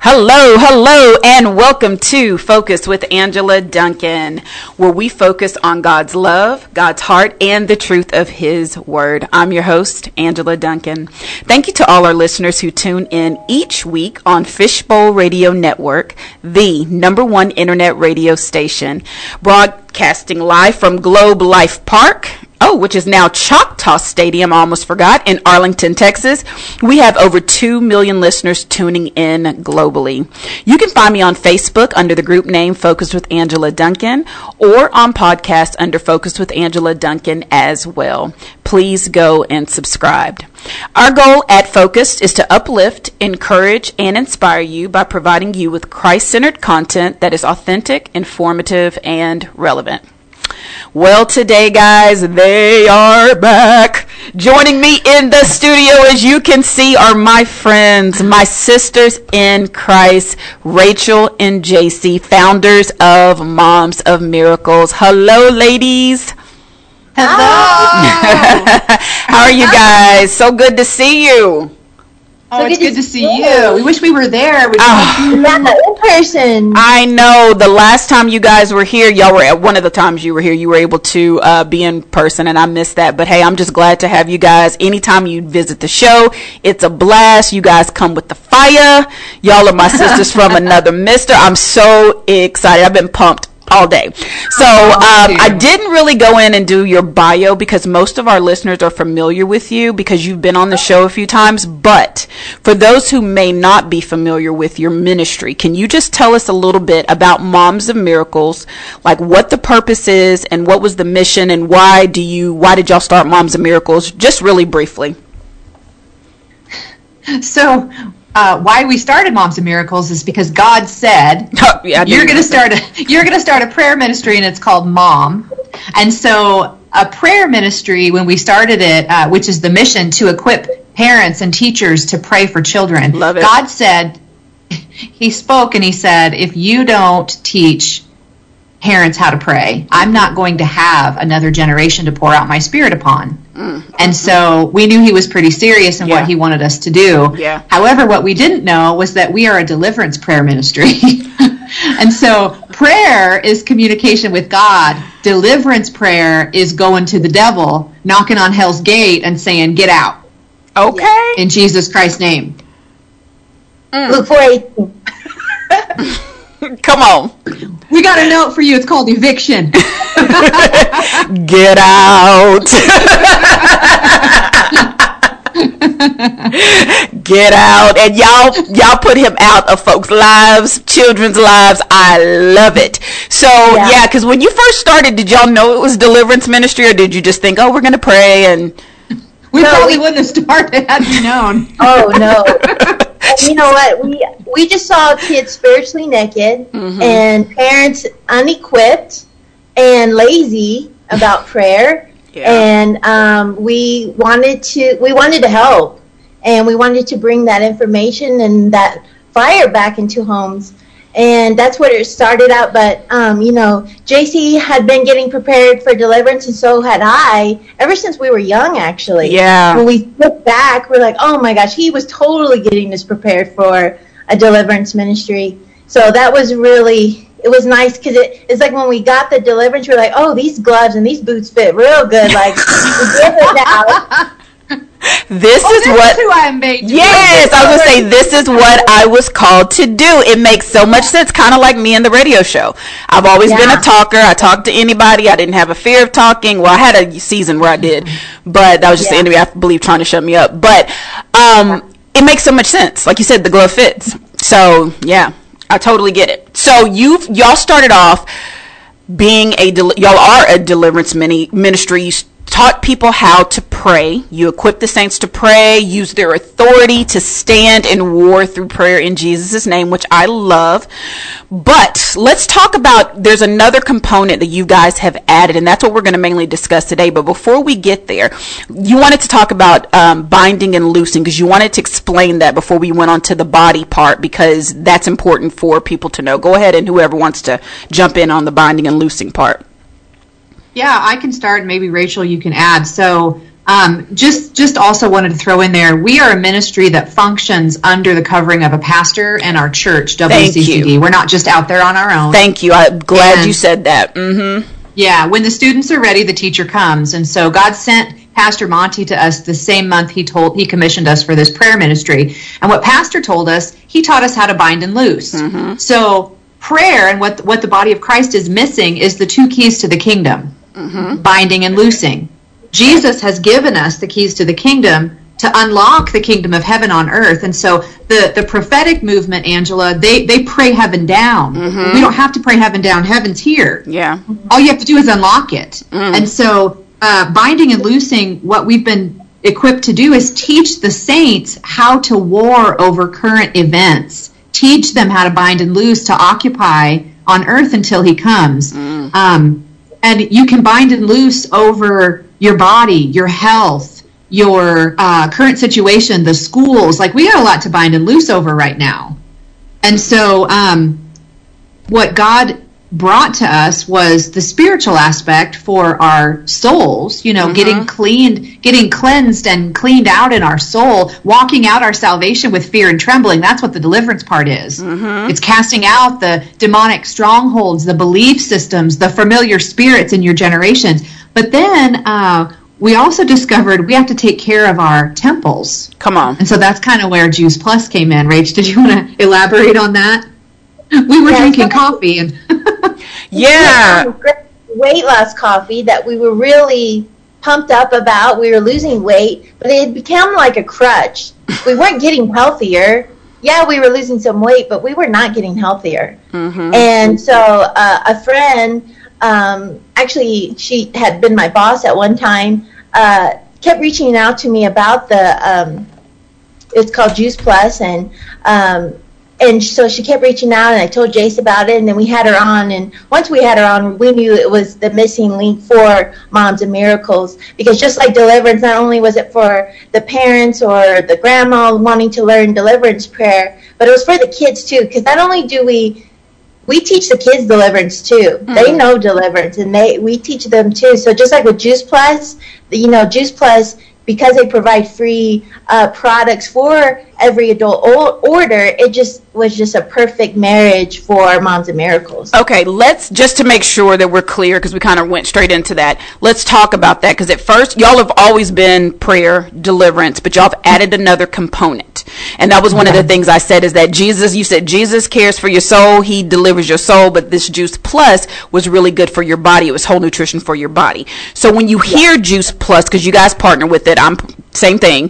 Hello, hello, and welcome to Focus with Angela Duncan, where we focus on God's love, God's heart, and the truth of His Word. I'm your host, Angela Duncan. Thank you to all our listeners who tune in each week on Fishbowl Radio Network, the #1 internet radio station, broadcasting live from Globe Life Park, which is now Choctaw Stadium, I almost forgot, in Arlington, Texas. We have over 2 million listeners tuning in globally. You can find me on Facebook under the group name Focus with Angela Duncan, or on podcast under Focus with Angela Duncan as well. Please go and subscribe. Our goal at Focused is to uplift, encourage, and inspire you by providing you with Christ-centered content that is authentic, informative, and relevant. Well, today, guys, they are back. Joining me in the studio, as you can see, are my friends, my sisters in Christ, Rachel and JC, founders of Moms of Miracles. Hello, ladies. Hello. How are you guys? So good to see you. Oh, it's good to see you. We wish we were there. In person. I know. The last time you guys were here, y'all were at one of the times you were here, you were able to be in person, and I missed that. But hey, I'm just glad to have you guys. Anytime you visit the show, it's a blast. You guys come with the fire. Y'all are my sisters from another mister. I'm so excited. I've been pumped all day. So I didn't really go in and do your bio because most of our listeners are familiar with you because you've been on the show a few times. But for those who may not be familiar with your ministry, can you just tell us a little bit about Moms of Miracles, like what the purpose is and what was the mission and why did y'all start Moms of Miracles? Just really briefly. So why we started Moms of Miracles is because God said, you're going to start a prayer ministry, and it's called Mom. And so a prayer ministry, when we started it, which is the mission to equip parents and teachers to pray for children. Love it. God said, He spoke and He said, if you don't teach parents how to pray, I'm not going to have another generation to pour out my Spirit upon. And so we knew He was pretty serious in what He wanted us to do. Yeah. However, what we didn't know was that we are a deliverance prayer ministry. And so prayer is communication with God. Deliverance prayer is going to the devil, knocking on hell's gate and saying, get out. Okay. In Jesus Christ's name. Look for 18. Come on. We got a note for you. It's called eviction. Get out. Get out. And y'all put him out of folks' lives, children's lives. I love it. So yeah, because when you first started, did y'all know it was deliverance ministry, or did you just think, we're gonna pray? And we probably wouldn't have started had we known. Oh no. You know what? We just saw kids spiritually naked and parents unequipped and lazy about prayer. Yeah. And we wanted to help, and we wanted to bring that information and that fire back into homes. And that's what it started out. But, JC had been getting prepared for deliverance, and so had I, ever since we were young, actually. Yeah. When we look back, we're like, oh, my gosh, he was totally getting us prepared for a deliverance ministry. So that was really, it was nice because it's like when we got the deliverance, we're like, oh, these gloves and these boots fit real good. Like, we get it now. This is who I am made to yes, I was going to say, this is what I was called to do. It makes so much sense, kind of like me in the radio show. I've always been a talker. I talked to anybody. I didn't have a fear of talking. Well, I had a season where I did, but that was just the enemy, I believe, trying to shut me up. But it makes so much sense. Like you said, the glove fits. So, yeah, I totally get it. So y'all started off being y'all are a deliverance ministry. You taught people how to pray. You equipped the saints to pray, use their authority to stand in war through prayer in Jesus' name, which I love. But let's talk about, there's another component that you guys have added, and that's what we're going to mainly discuss today. But before we get there, you wanted to talk about binding and loosing, because you wanted to explain that before we went on to the body part, because that's important for people to know. Go ahead, and whoever wants to jump in on the binding and loosing part. Yeah, I can start, and maybe Rachel, you can add. So Just also wanted to throw in there, we are a ministry that functions under the covering of a pastor and our church, WCCD. We're not just out there on our own. Thank you. I'm glad you said that. Mm-hmm. Yeah, when the students are ready, the teacher comes. And so God sent Pastor Monty to us the same month he commissioned us for this prayer ministry. And what Pastor told us, he taught us how to bind and loose. Mm-hmm. So prayer and what the body of Christ is missing is the two keys to the kingdom, mm-hmm. binding and loosing. Jesus has given us the keys to the kingdom to unlock the kingdom of heaven on earth. And so the prophetic movement, Angela, they pray heaven down. Mm-hmm. We don't have to pray heaven down. Heaven's here. Yeah. All you have to do is unlock it. Mm. And so binding and loosing, what we've been equipped to do is teach the saints how to war over current events. Teach them how to bind and loose, to occupy on earth until he comes. Mm. And you can bind and loose over your body, your health, your current situation, the schools. Like, we got a lot to bind and loose over right now. And so what God brought to us was the spiritual aspect for our souls, mm-hmm. getting cleansed and cleaned out in our soul, walking out our salvation with fear and trembling. That's what the deliverance part is. Mm-hmm. It's casting out the demonic strongholds, the belief systems, the familiar spirits in your generations. But then we also discovered we have to take care of our temples. Come on. And so that's kind of where Juice Plus came in. Rach, did you want to elaborate on that? We were drinking coffee and yeah, weight loss coffee that we were really pumped up about. We were losing weight, but it had become like a crutch. We weren't getting healthier. Yeah, we were losing some weight, but we were not getting healthier. Mm-hmm. And so a friend, actually she had been my boss at one time, kept reaching out to me about it's called Juice Plus, and so she kept reaching out, and I told Jace about it, and then we had her on. And once we had her on, we knew it was the missing link for Moms of Miracles. Because just like deliverance, not only was it for the parents or the grandma wanting to learn deliverance prayer, but it was for the kids too. Because not only do we teach the kids deliverance too. Mm-hmm. They know deliverance, and we teach them too. So just like with Juice Plus, Juice Plus, because they provide free products for every adult order, it was just a perfect marriage for Moms of Miracles. Okay, let's, just to make sure that we're clear, because we kind of went straight into that, let's talk about that, because at first, y'all have always been prayer, deliverance, but y'all have added another component. And that was one of the things I said, is that you said Jesus cares for your soul, he delivers your soul, but this Juice Plus was really good for your body. It was whole nutrition for your body. So when you hear Juice Plus, because you guys partner with it, same thing,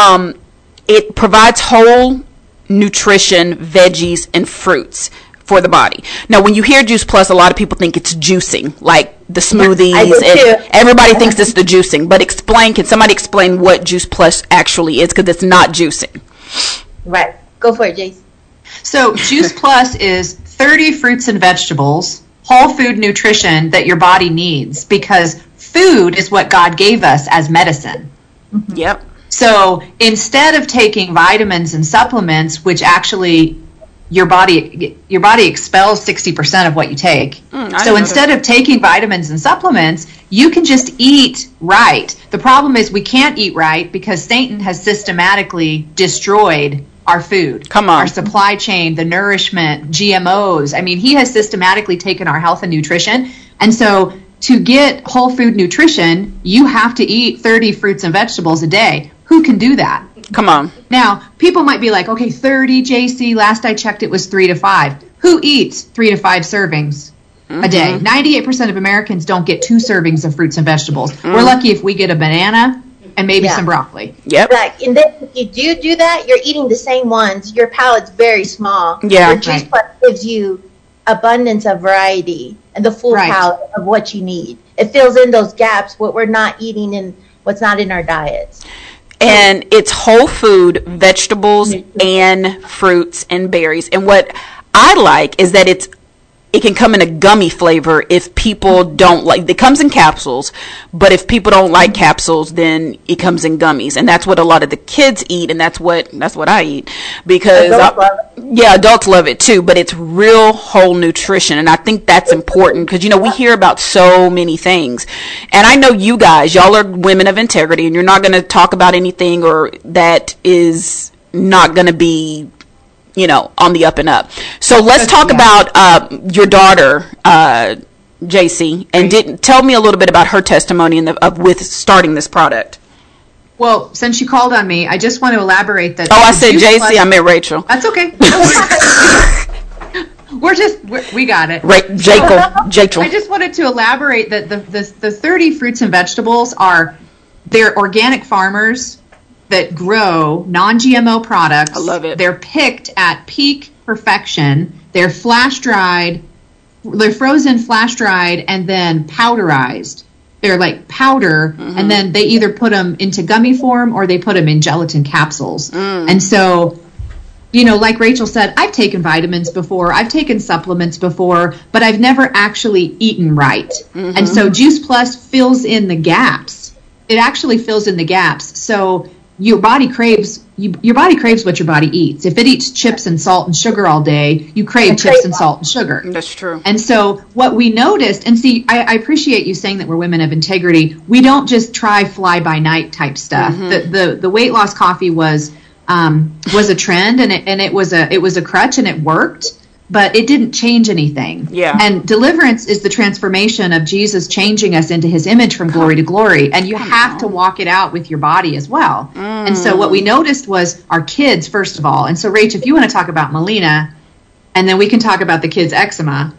it provides whole nutrition, veggies, and fruits for the body. Now, when you hear Juice Plus, a lot of people think it's juicing, like the smoothies. And everybody thinks it's the juicing. But can somebody explain what Juice Plus actually is? Because it's not juicing. Right. Go for it, Jace. So Juice Plus is 30 fruits and vegetables, whole food nutrition that your body needs, because food is what God gave us as medicine. Mm-hmm. Yep. So instead of taking vitamins and supplements, which actually your body expels 60% of what you take. So instead of taking vitamins and supplements, you can just eat right. The problem is we can't eat right because Satan has systematically destroyed our food, our supply chain, the nourishment, GMOs. I mean, he has systematically taken our health and nutrition. And so to get whole food nutrition, you have to eat 30 fruits and vegetables a day. Who can do that? Come on. Now, people might be like, okay, 30, JC, last I checked it was 3 to 5. Who eats 3 to 5 servings a day? 98% of Americans don't get 2 servings of fruits and vegetables. We're lucky if we get a banana and maybe some broccoli. Yep. Right. And then if you do that, you're eating the same ones. Your palate's very small. Yeah. Your Juice Plus gives you abundance of variety and the full palette of what you need. It fills in those gaps, what we're not eating and what's not in our diets. And it's whole food, vegetables, and fruits and berries. And what I like is that it's it can come in a gummy flavor if people don't like. It comes in capsules, but if people don't like capsules, then it comes in gummies, and that's what a lot of the kids eat, and that's what I eat, because adults love it too. But it's real whole nutrition, and I think that's important because we hear about so many things, and I know y'all are women of integrity, and you're not going to talk about anything or that is not going to be on the up and up. So let's talk about your daughter, JC, and tell me a little bit about her testimony with starting this product. Well, since you called on me, I just want to elaborate that. Oh, I said JC, I meant Rachel. That's okay. We got it. Right, Jachel. I just wanted to elaborate that the 30 fruits and vegetables they're organic farmers that grow non-GMO products. I love it. They're picked at peak perfection. They're frozen, flash dried, and then powderized. They're like powder, and then they either put them into gummy form or they put them in gelatin capsules. And so, like Rachel said, I've taken vitamins before, I've taken supplements before, but I've never actually eaten right. And so Juice Plus fills in the gaps. It actually fills in the gaps. So your body craves what your body eats. If it eats chips and salt and sugar all day, you crave chips and salt and sugar. That's true. And so what we noticed, and see, I appreciate you saying that we're women of integrity. We don't just try fly by night type stuff. The weight loss coffee was a trend, and it was a crutch, and it worked. But it didn't change anything. Yeah. And deliverance is the transformation of Jesus changing us into his image from glory to glory. And you have to walk it out with your body as well. And so what we noticed was our kids, first of all. And so, Rach, if you want to talk about Melina, and then we can talk about the kids' eczema.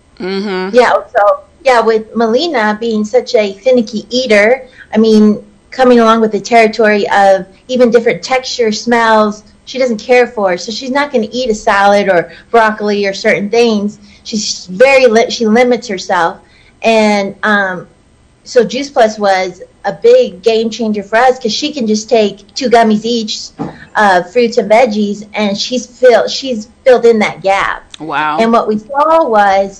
Yeah, with Melina being such a finicky eater, coming along with the territory of even different texture, smells, she doesn't care for, so she's not going to eat a salad or broccoli or certain things. She limits herself, and so Juice Plus was a big game changer for us because she can just take 2 gummies each, fruits and veggies, and she's filled in that gap. Wow! And what we saw was,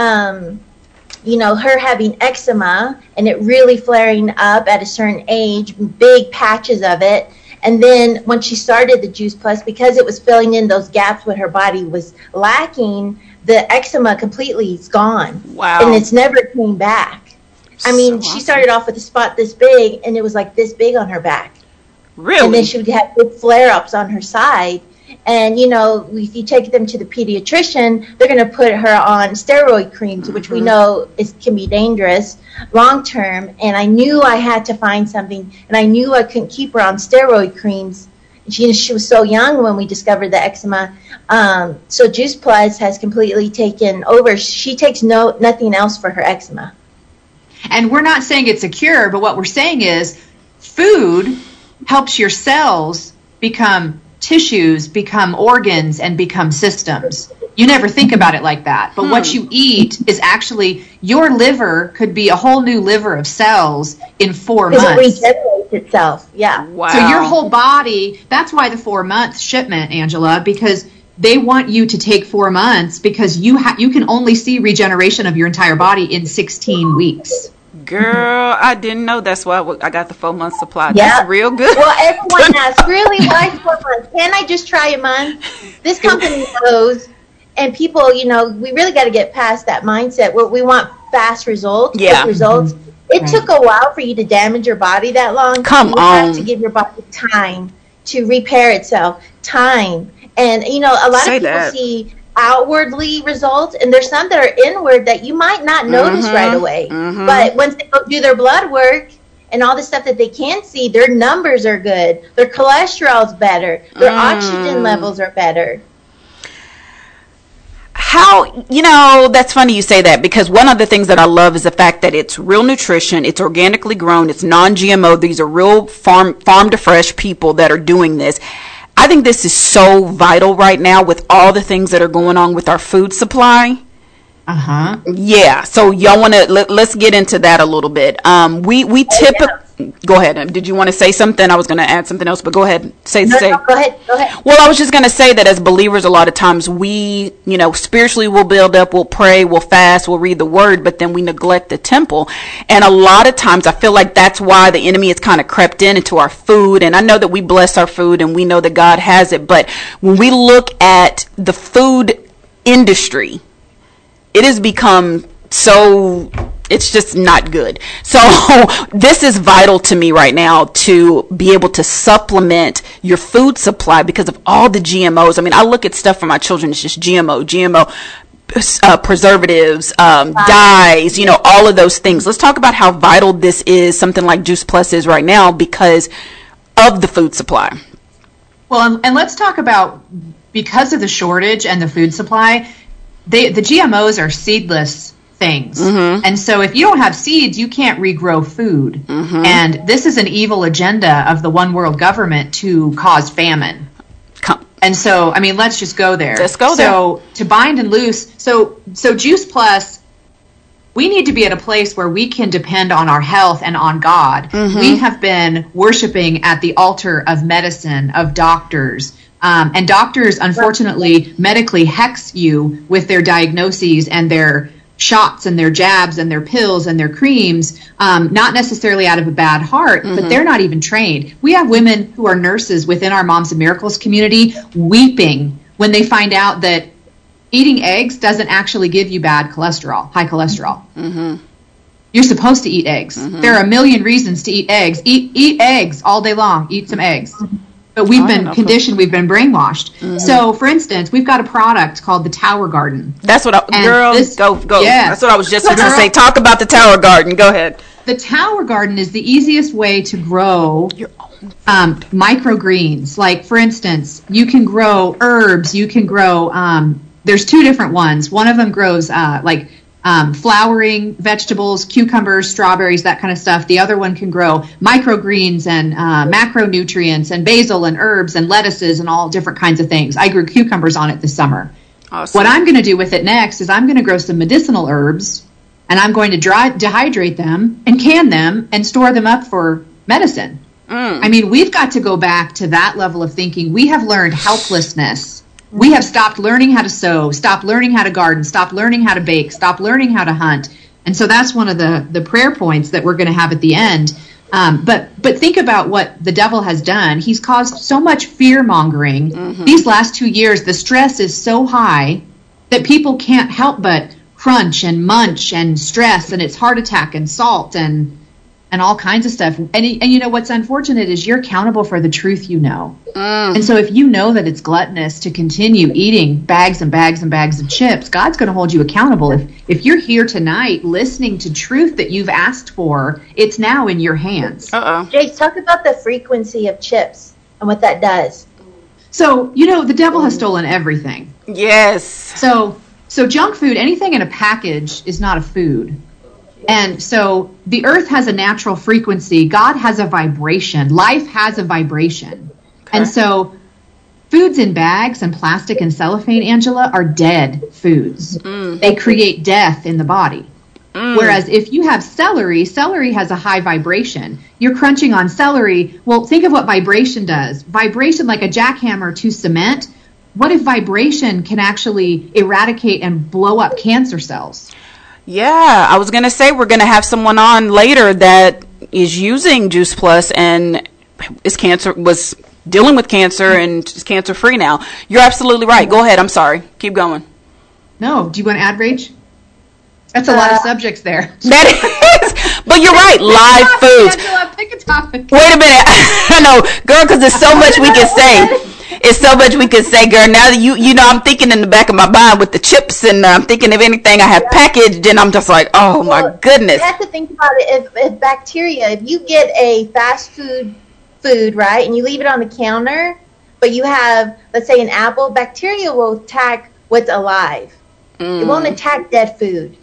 her having eczema and it really flaring up at a certain age, big patches of it. And then when she started the Juice Plus, because it was filling in those gaps what her body was lacking, the eczema completely is gone. Wow. And it's never came back. She started off with a spot this big, and it was like this big on her back. Really? And then she would have big flare-ups on her side. And, if you take them to the pediatrician, they're going to put her on steroid creams, which we know can be dangerous long-term. And I knew I had to find something, and I knew I couldn't keep her on steroid creams. She was so young when we discovered the eczema. So Juice Plus has completely taken over. She takes nothing else for her eczema. And we're not saying it's a cure, but what we're saying is food helps your cells become tissues, become organs, and become systems. You never think about it like that. But what you eat is actually, your liver could be a whole new liver of cells in 4 months. It regenerates itself, yeah. Wow. So your whole body, that's why the 4-month shipment, Angela, because they want you to take 4 months because you can only see regeneration of your entire body in 16 weeks. Girl, I didn't know. That's why I got the 4-month supply. Yeah. That's real good. Well, everyone asks, really, why 4 months? Can I just try a month? This company knows, and people, we really got to get past that mindset where we want fast results, quick results. It took a while for you to damage your body that long. Come you on. have to give your body time to repair itself. Time. And, a lot of people see outwardly results, and there's some that are inward that you might not notice right away. But once they go do their blood work and all the stuff that they can see, their numbers are good, their cholesterol's better, their oxygen levels are better. That's funny you say that, because one of the things that I love is the fact that it's real nutrition, it's organically grown, it's non-GMO. These are real farm to fresh people that are doing this. I think this is so vital right now with all the things that are going on with our food supply. Yeah. So y'all want to let's get into that a little bit. We Go ahead. Did you want to say something? I was going to add something else, but go ahead. Say. No, go ahead. Well, I was just going to say that as believers, a lot of times we, spiritually we'll build up, we'll pray, we'll fast, we'll read the word, but then we neglect the temple. And a lot of times I feel like that's why the enemy has kind of crept into our food. And I know that we bless our food and we know that God has it. But when we look at the food industry, it has become so... it's just not good. So this is vital to me right now to be able to supplement your food supply because of all the GMOs. I mean, I look at stuff for my children. It's just GMO, preservatives, dyes, all of those things. Let's talk about how vital this is, something like Juice Plus is right now because of the food supply. Well, and let's talk about, because of the shortage and the food supply, the GMOs are seedless things. Mm-hmm. And so if you don't have seeds, you can't regrow food. Mm-hmm. And this is an evil agenda of the one world government to cause famine. And so, I mean, let's just go there. Let's go there. So to bind and loose, so Juice Plus, we need to be at a place where we can depend on our health and on God. Mm-hmm. We have been worshiping at the altar of medicine, of doctors. And doctors, unfortunately, medically hex you with their diagnoses and their shots and their jabs and their pills and their creams, not necessarily out of a bad heart, mm-hmm. but they're not even trained. We have women who are nurses within our Moms of Miracles community weeping when they find out that eating eggs doesn't actually give you bad cholesterol, high cholesterol. Mm-hmm. You're supposed to eat eggs. Mm-hmm. There are a million reasons to eat eggs. Eat eggs all day long. Eat some eggs. But we've been conditioned, we've been brainwashed. Mm-hmm. So, for instance, we've got a product called the Tower Garden. That's what go. Yeah. That's what I was just going to say. Talk about the Tower Garden. Go ahead. The Tower Garden is the easiest way to grow microgreens. Like, for instance, you can grow herbs. You can grow, there's two different ones. One of them grows flowering vegetables, cucumbers, strawberries, that kind of stuff. The other one can grow microgreens and macronutrients and basil and herbs and lettuces and all different kinds of things. I grew cucumbers on it this summer. Awesome. What I'm going to do with it next is I'm going to grow some medicinal herbs, and I'm going to dehydrate them and can them and store them up for medicine. I mean, we've got to go back to that level of thinking. We have learned helplessness. We have stopped learning how to sew, stopped learning how to garden, stopped learning how to bake, stopped learning how to hunt. And so that's one of the prayer points that we're going to have at the end. But think about what the devil has done. He's caused so much fear-mongering. Mm-hmm. These last 2 years, the stress is so high that people can't help but crunch and munch and stress, and it's heart attack and salt and all kinds of stuff. And you know what's unfortunate is you're accountable for the truth you know. And so if you know that it's gluttonous to continue eating bags and bags and bags of chips, God's going to hold you accountable. If you're here tonight listening to truth that you've asked for, it's now in your hands. Jace, talk about the frequency of chips and what that does. So, the devil has stolen everything. Yes. So junk food, anything in a package is not a food. And so the earth has a natural frequency. God has a vibration. Life has a vibration. Okay. And so foods in bags and plastic and cellophane, Angela, are dead foods. They create death in the body. Whereas if you have celery has a high vibration. You're crunching on celery. Well, think of what vibration does. Vibration, like a jackhammer to cement. What if vibration can actually eradicate and blow up cancer cells? Yeah, I was going to say we're going to have someone on later that is using Juice Plus and was dealing with cancer and is cancer free now. You're absolutely right. Go ahead. I'm sorry. Keep going. No. Do you want to add, Rach? That's a lot of subjects there. That is. But you're right. Live foods. Pick a topic. Wait a minute. I know, girl, because there's so much we can say. It's so much we could say, girl. Now that I'm thinking in the back of my mind with the chips, and I'm thinking of anything I have packaged, and I'm just like, oh my goodness. You have to think about it. If bacteria, if you get a fast food, right, and you leave it on the counter, but you have, let's say, an apple, bacteria will attack what's alive. It won't attack dead food.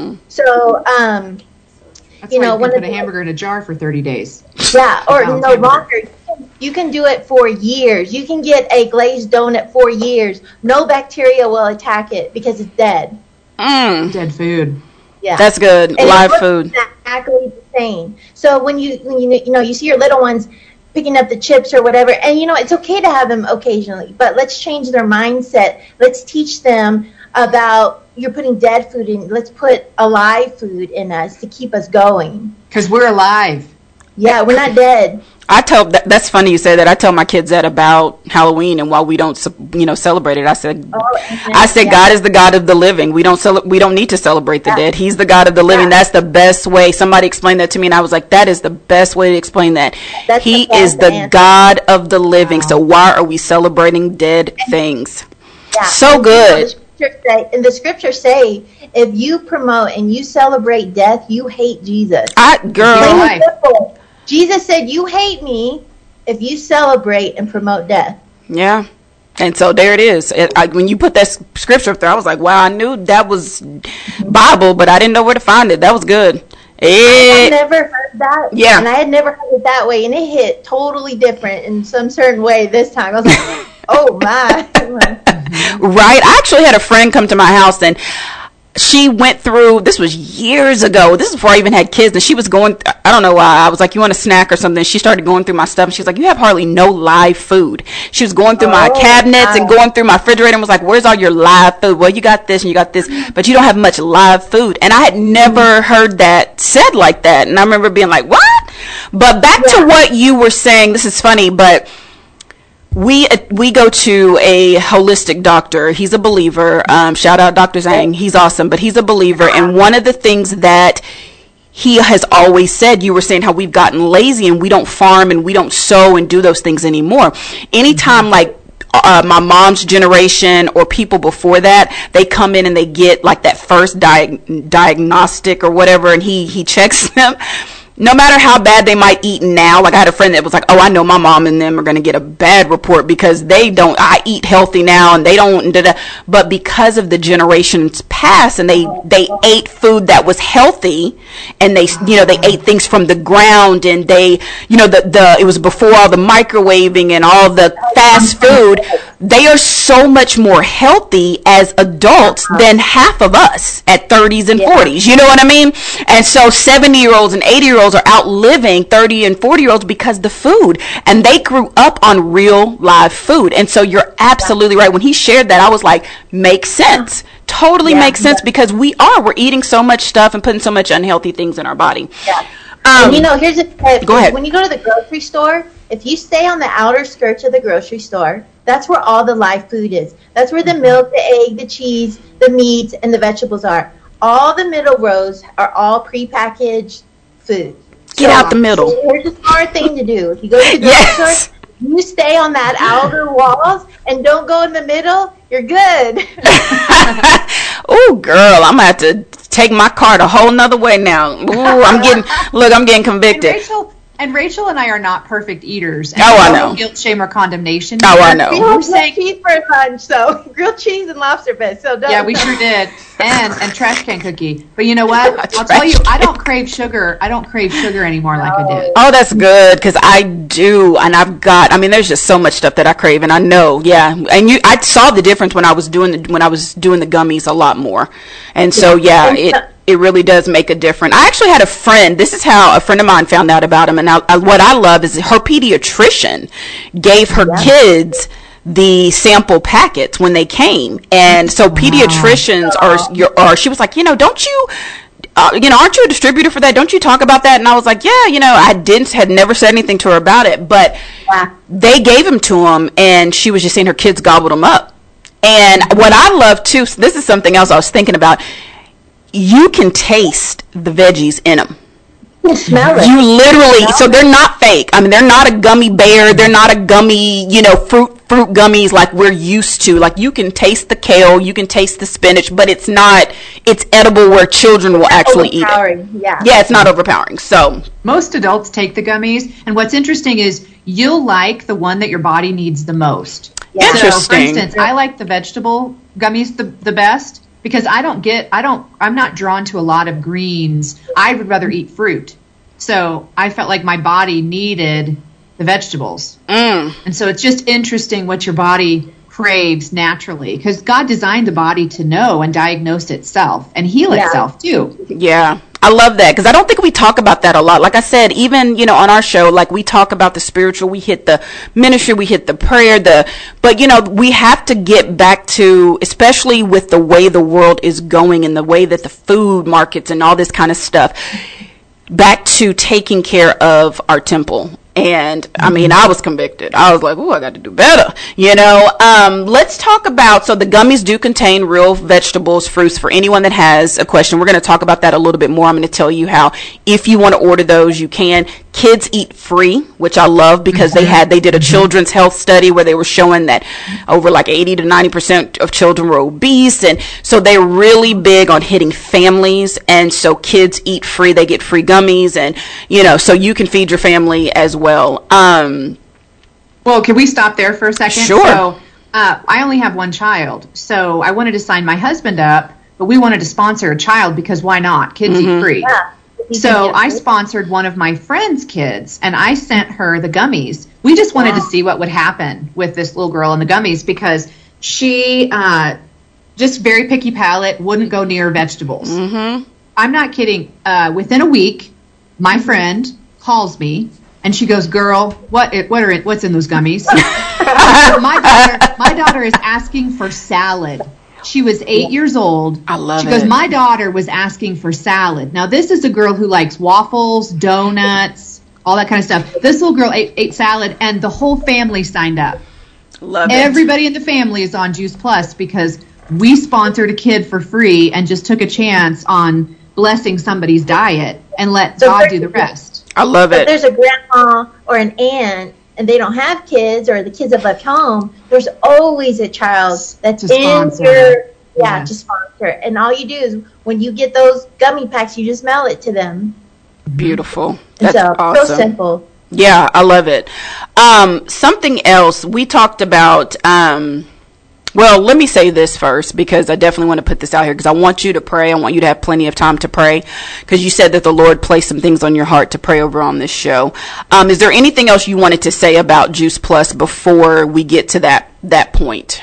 So, that's why you can put a hamburger in a jar for 30 days. Yeah, or no longer. You can do it for years. You can get a glazed donut for years. No bacteria will attack it because it's dead. Dead food. Yeah. That's good. And live food. Exactly the saying. So when you see your little ones picking up the chips or whatever, and it's okay to have them occasionally, but let's change their mindset. Let's teach them about you're putting dead food in. Let's put alive food in us to keep us going. Because we're alive. Yeah, we're not dead. That's funny you say that. I tell my kids that about Halloween, and while we don't, celebrate it, I said, God is the God of the living. We don't need to celebrate the dead. He's the God of the living. That's the best way. Somebody explained that to me, and I was like, that is the best way to explain that. He is the God of the living. Wow. So why are we celebrating dead things? Yeah. So good. And the scriptures say, if you promote and you celebrate death, you hate Jesus. Jesus said, you hate me if you celebrate and promote death. Yeah. And so there it is. When you put that scripture up there, I was like, wow, I knew that was Bible, but I didn't know where to find it. That was good. I had never heard that. Yeah. And I had never heard it that way. And it hit totally different in some certain way this time. I was like, oh, my. Right. I actually had a friend come to my house, and she went through, this was years ago, this is before I even had kids, and she was going, I don't know why, I was like, you want a snack or something? She started going through my stuff, and she was like, you have hardly no live food. She was going through my cabinets and going through my refrigerator and was like, where's all your live food? Well, you got this and you got this, but you don't have much live food. And I had never heard that said like that, and I remember being like, what? But back to what you were saying, this is funny, but we go to a holistic doctor. He's a believer. Shout out Dr. Zhang. He's awesome, but he's a believer. And one of the things that he has always said, you were saying how we've gotten lazy and we don't farm and we don't sow and do those things anymore. Anytime like my mom's generation or people before that, they come in and they get like that first diagnostic or whatever, and he checks them. No matter how bad they might eat now, like I had a friend that was like, oh, I know my mom and them are going to get a bad report because I eat healthy now and they don't, but because of the generations past and they ate food that was healthy and they ate things from the ground and it was before all the microwaving and all the fast food, they are so much more healthy as adults than half of us at 30s and 40s. You know what I mean? And so 70-year-olds and 80-year-olds are outliving 30 and 40-year-olds because the food, and they grew up on real live food. And so you're absolutely right. When he shared that, I was like, makes sense. Totally makes sense, because we're eating so much stuff and putting so much unhealthy things in our body. Yeah. And here's a tip. Go ahead. When you go to the grocery store, if you stay on the outer skirts of the grocery store, that's where all the live food is. That's where the milk, the egg, the cheese, the meats, and the vegetables are. All the middle rows are all prepackaged food. Get out the middle. So here's a smart thing to do. If you go to the grocery store, you stay on that outer walls and don't go in the middle, you're good. Oh, girl, I'm going to have to take my cart a whole nother way now. Ooh, I'm getting convicted. And Rachel and I are not perfect eaters. And I know. Guilt, shame, or condemnation. Oh, I know. We had grilled cheese for lunch, so grilled cheese and lobster bits. So yeah, we sure did. And trash can cookie. But you know what? I'll tell you, I don't crave sugar. I don't crave sugar anymore like I did. Oh, that's good, because I do, and there's just so much stuff that I crave, and I know, yeah. And I saw the difference when I was doing the gummies a lot more, and so it really does make a difference. I actually had a friend. This is how a friend of mine found out about him. And what I love is her pediatrician gave her kids the sample packets when they came. And so pediatricians she was like, don't you, aren't you a distributor for that? Don't you talk about that? And I was like, yeah, I had never said anything to her about it. But they gave them to him, and she was just saying her kids gobbled them up. And what I love, too, so this is something else I was thinking about, you can taste the veggies in them. You smell it. You literally, so they're not fake. I mean, they're not a gummy bear. They're not a gummy, fruit gummies like we're used to. Like, you can taste the kale, you can taste the spinach, but it's edible where children will actually eat it. Yeah, it's not overpowering. So most adults take the gummies, and what's interesting is you'll like the one that your body needs the most. Yeah. Interesting. So, for instance, I like the vegetable gummies the best. Because I'm not drawn to a lot of greens. I would rather eat fruit. So I felt like my body needed the vegetables. And so it's just interesting what your body craves naturally. Because God designed the body to know and diagnose itself and heal itself too. Yeah. I love that, because I don't think we talk about that a lot. Like I said, even, on our show, like, we talk about the spiritual, we hit the ministry, we hit the prayer, but, we have to get back to, especially with the way the world is going and the way that the food markets and all this kind of stuff, back to taking care of our temple. And I mean, I was convicted. I was like, "Oh, I got to do better," Let's talk about. So the gummies do contain real vegetables, fruits. For anyone that has a question, we're going to talk about that a little bit more. I'm going to tell you how, if you want to order those, you can. Kids eat free, which I love, because they did a children's health study where they were showing that over like 80 to 90% of children were obese, and so they're really big on hitting families. And so kids eat free; they get free gummies, and so you can feed your family as well. Well, can we stop there for a second? Sure. So, I only have one child, so I wanted to sign my husband up, but we wanted to sponsor a child because why not? Kids eat free. Yeah. So I sponsored one of my friend's kids, and I sent her the gummies. We just wanted to see what would happen with this little girl and the gummies, because she just very picky palate, wouldn't go near vegetables. I'm not kidding. Within a week, my friend calls me, and she goes, "Girl, what's in those gummies?" my daughter is asking for salad. She was 8 years old. I love it. She goes, "My daughter was asking for salad." Now, this is a girl who likes waffles, donuts, all that kind of stuff. This little girl ate salad, and the whole family signed up. Love it. Everybody in the family is on Juice Plus because we sponsored a kid for free and just took a chance on blessing somebody's diet and let God do the rest. I love it. If there's a grandma or an aunt and they don't have kids, or the kids have left home, there's always a child that's in your to sponsor. And all you do is, when you get those gummy packs, you just mail it to them. Beautiful. That's awesome. So simple. Yeah, I love it. Something else we talked about. Well, let me say this first, because I definitely want to put this out here, because I want you to pray. I want you to have plenty of time to pray, because you said that the Lord placed some things on your heart to pray over on this show. Is there anything else you wanted to say about Juice Plus before we get to that point?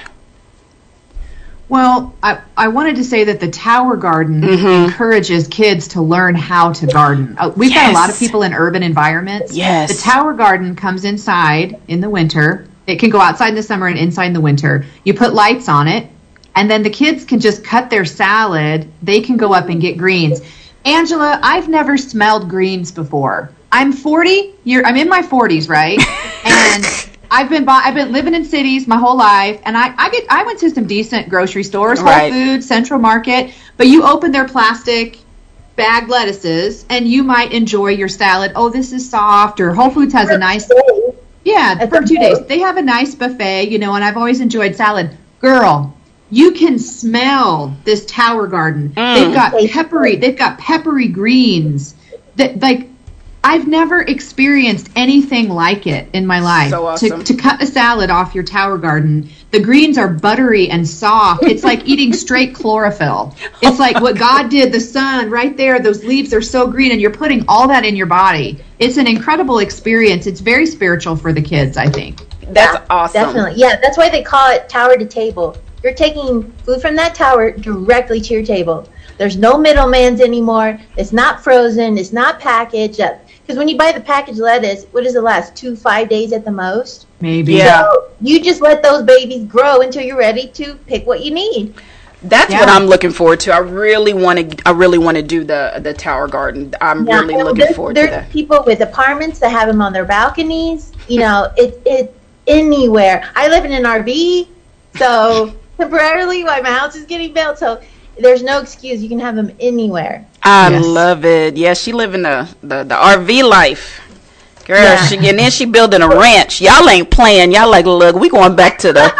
Well, I wanted to say that the Tower Garden encourages kids to learn how to garden. We've got a lot of people in urban environments. Yes. The Tower Garden comes inside in the winter. It can go outside in the summer and inside in the winter. You put lights on it, and then the kids can just cut their salad. They can go up and get greens. Angela, I've never smelled greens before. I'm 40. I'm in my 40s, right? And I've been living in cities my whole life, and I went to some decent grocery stores, Whole Foods, Central Market, but you open their plastic bagged lettuces, and you might enjoy your salad. Oh, this is soft. Or Whole Foods has a nice... Yeah, for 2 days. They have a nice buffet, and I've always enjoyed salad. Girl, you can smell this Tower Garden. They've got peppery greens. I've never experienced anything like it in my life. So awesome. To cut a salad off your Tower Garden, the greens are buttery and soft. It's like eating straight chlorophyll. It's like what God did, the sun right there, those leaves are so green, and you're putting all that in your body. It's an incredible experience. It's very spiritual for the kids, I think. That's awesome. Definitely. Yeah, that's why they call it tower to table. You're taking food from that tower directly to your table. There's no middlemans anymore. It's not frozen. It's not packaged. Because when you buy the packaged lettuce, what does it last? 5 days at the most? Maybe. Yeah. So you just let those babies grow until you're ready to pick what you need. That's what I'm looking forward to. I really want to do the Tower Garden. I'm really looking forward to that. There's people with apartments that have them on their balconies. It anywhere. I live in an RV, so temporarily while my house is getting built, so there's no excuse. You can have them anywhere. I love it. Yeah, she living the RV life. Girl, and then she building a ranch. Y'all ain't playing. Y'all like, look, we going back to the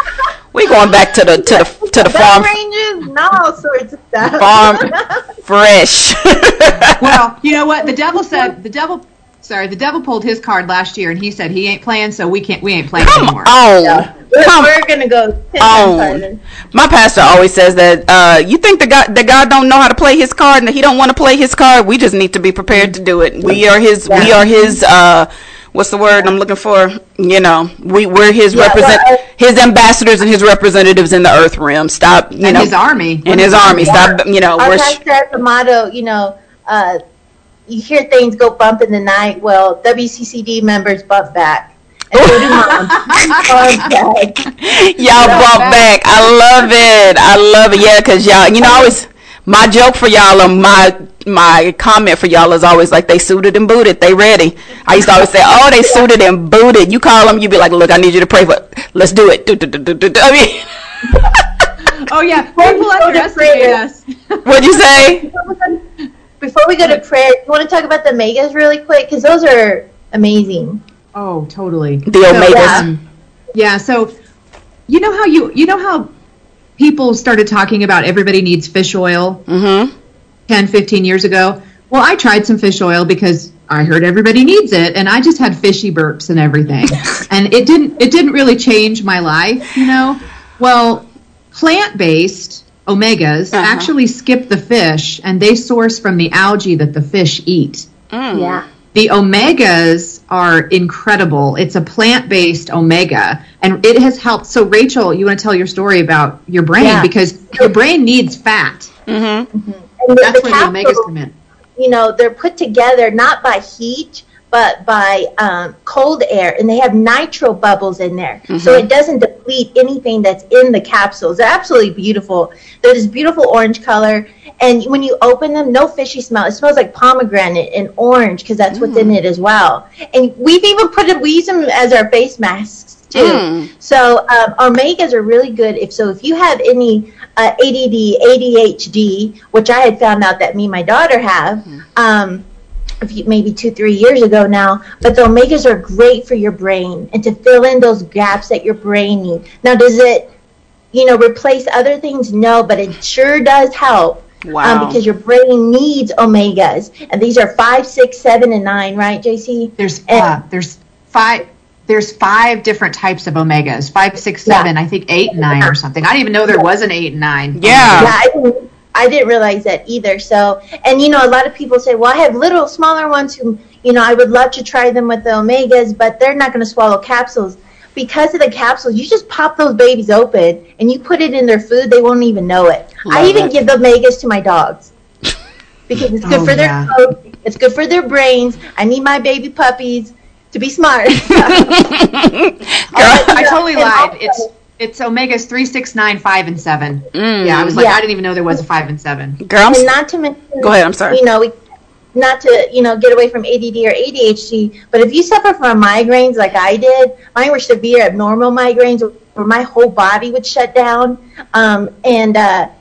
farm ranges and all sorts of stuff. Farm fresh. Well, you know what? The devil pulled his card last year, and he said he ain't playing, so we ain't playing anymore. We're gonna go 10 times harder. My pastor always says that you think that God don't know how to play his card, and that he don't want to play his card. We just need to be prepared to do it. We are his what's the word I'm looking for? We're his his ambassadors and his representatives in the earth realm. Stop, his army. And his army. Stop, Our pastor has the motto, you hear things go bump in the night. Well, WCCD members bump back. And so do Mom. Y'all bump back. I love it. Yeah, because y'all, always, my joke for y'all, my comment for y'all is always like, they suited and booted. They ready. I used to always say, oh, they suited and booted. You call them, you be like, look, I need you to pray for it. Let's do it. I mean, oh, yeah. People underestimate us. What'd you say? Before we go to prayer, you want to talk about the Omegas really quick? Because those are amazing. Oh, totally. The Omegas. Yeah, so you know how people started talking about everybody needs fish oil 10, 15 years ago? Well, I tried some fish oil because I heard everybody needs it, and I just had fishy burps and everything. And it didn't really change my life, Well, plant-based Omegas actually skip the fish, and they source from the algae that the fish eat. Yeah. The Omegas are incredible. It's a plant-based Omega, and it has helped. So, Rachel, you want to tell your story about your brain, because your brain needs fat. And that's where the Omegas come in. They're put together not by heat, but by cold air, and they have nitro bubbles in there, so it doesn't deplete anything that's in the capsules. They're absolutely beautiful. They're this beautiful orange color, and when you open them, no fishy smell. It smells like pomegranate and orange, because that's what's in it as well. And we use them as our face masks too. So Omegas are really good. If you have any ADD, ADHD, which I had found out that me and my daughter have, maybe 2-3 years ago now, but the Omegas are great for your brain and to fill in those gaps that your brain needs. Now, does it, replace other things? No, but it sure does help. Wow. Because your brain needs Omegas, and these are 5, 6, 7, and 9, right, JC? There's 5 different types of Omegas. 5, 6, 7. I think 8 and 9 or something. I didn't even know there was an 8 and 9. Yeah. I didn't realize that either. So, and a lot of people say, well, I have little smaller ones who, I would love to try them with the Omegas, but they're not going to swallow capsules. Because of the capsules, you just pop those babies open and you put it in their food, they won't even know it. I even give the Omegas to my dogs because it's good for their growth, it's good for their brains. I need my baby puppies to be smart. I totally lied. It's Omegas 3, 6, 9, 5, and 7. Yeah, I was like, I didn't even know there was a 5 and 7. Girl, and not to mention, go ahead, I'm sorry. Not to, get away from ADD or ADHD, but if you suffer from migraines like I did, mine were severe abnormal migraines where my whole body would shut down, and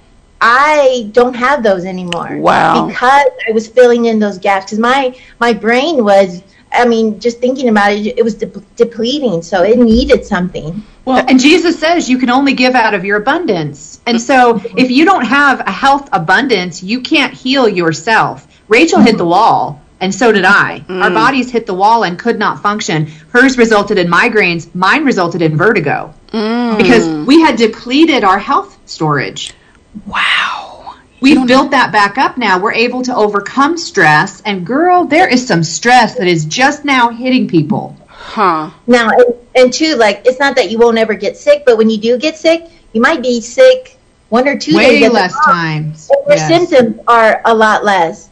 I don't have those anymore. Wow. Because I was filling in those gaps, because my brain was, just thinking about it, it was depleting, so it needed something. Well, and Jesus says you can only give out of your abundance. And so if you don't have a health abundance, you can't heal yourself. Rachel hit the wall, and so did I. Our bodies hit the wall and could not function. Hers resulted in migraines. Mine resulted in vertigo because we had depleted our health storage. Wow. We've built that back up now. We're able to overcome stress. And, girl, there is some stress that is just now hitting people. Huh. Now, and too, it's not that you won't ever get sick, but when you do get sick, you might be sick 1 or 2 days. Way less times. And your symptoms are a lot less.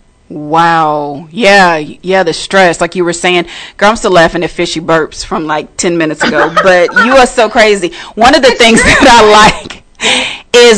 Wow. Yeah, the stress, like you were saying. Girl, I'm still laughing at fishy burps from 10 minutes ago, but you are so crazy. One of the things that I like is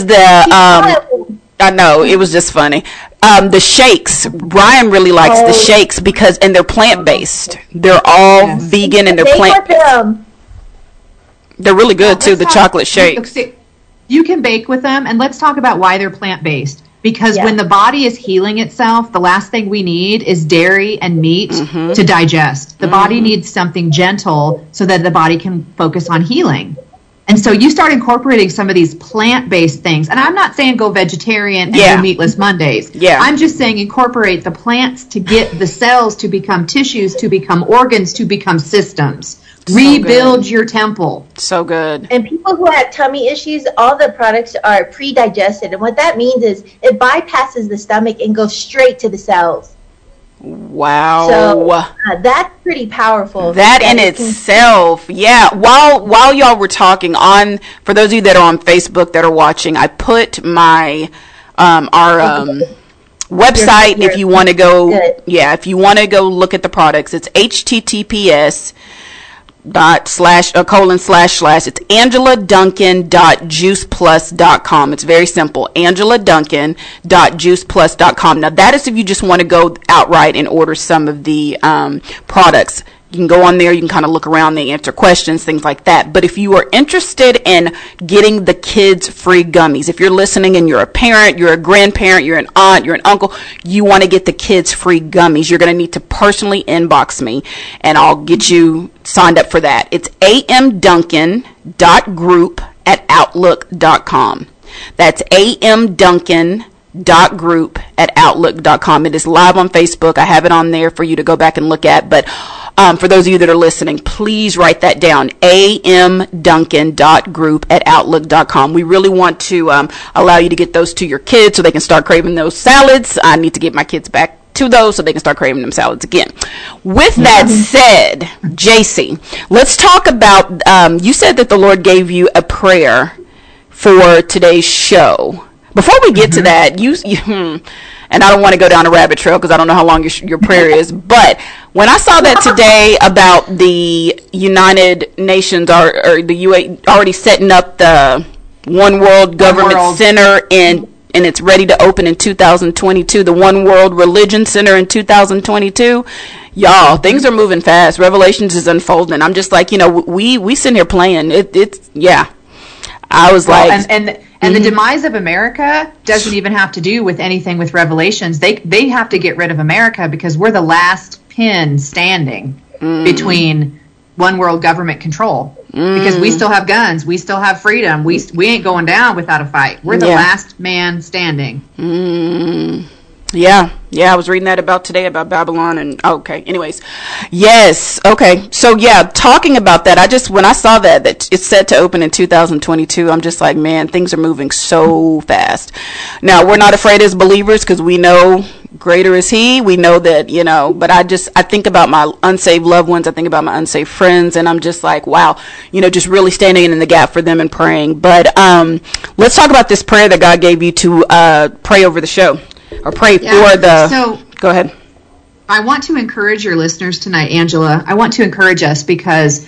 I know, it was just funny. The shakes. Ryan really likes the shakes and they're plant-based. They're all vegan and they're plant-based. They're really good too, the chocolate shakes. You can bake with them, and let's talk about why they're plant-based. Because when the body is healing itself, the last thing we need is dairy and meat to digest. The body needs something gentle so that the body can focus on healing. And so you start incorporating some of these plant-based things. And I'm not saying go vegetarian and do meatless Mondays. Yeah. I'm just saying incorporate the plants to get the cells to become tissues, to become organs, to become systems. Rebuild your temple. So good. And people who have tummy issues, all the products are pre-digested. And what that means is it bypasses the stomach and goes straight to the cells. Wow. So that's pretty powerful. That in itself, yeah. While y'all were talking for those of you that are on Facebook that are watching, I put my website, if you want to go, if you want to go look at the products, it's https it's AngelaDuncan.juiceplus.com. It's very simple. AngelaDuncan.juiceplus.com. Now that is if you just want to go outright and order some of the products. You can go on there, you can kind of look around, they answer questions, things like that. But if you are interested in getting the kids free gummies, if you're listening and you're a parent, you're a grandparent, you're an aunt, you're an uncle, you want to get the kids free gummies, you're going to need to personally inbox me and I'll get you signed up for that. It's amduncan.group@outlook.com. That's amduncan.group@outlook.com. It is live on Facebook. I have it on there for you to go back and look at. But for those of you that are listening, please write that down. amduncan.group@outlook.com. We really want to allow you to get those to your kids so they can start craving those salads. I need to get my kids back to those so they can start craving them salads again. With that said, JC, let's talk about, you said that the Lord gave you a prayer for today's show. Before we get to that, you and I don't want to go down a rabbit trail because I don't know how long your prayer is, but when I saw that today about the United Nations or the UA already setting up the One World Government Center and it's ready to open in 2022, the One World Religion Center in 2022, y'all, things are moving fast. Revelations is unfolding. I'm just like, we sitting here playing. I was like... And the demise of America doesn't even have to do with anything with Revelations. They have to get rid of America because we're the last pin standing between one world government control. Because we still have guns, we still have freedom. We ain't going down without a fight. We're the last man standing. Yeah, I was reading that today about Babylon and okay. Anyways, yes, okay. So talking about that, when I saw that it's set to open in 2022, I'm just like, man, things are moving so fast. Now we're not afraid as believers because we know greater is He. We know that, But I think about my unsaved loved ones. I think about my unsaved friends, and I'm just like, wow, just really standing in the gap for them and praying. But let's talk about this prayer that God gave you to pray over the show. Or pray for the... So, go ahead. I want to encourage your listeners tonight, Angela. I want to encourage us because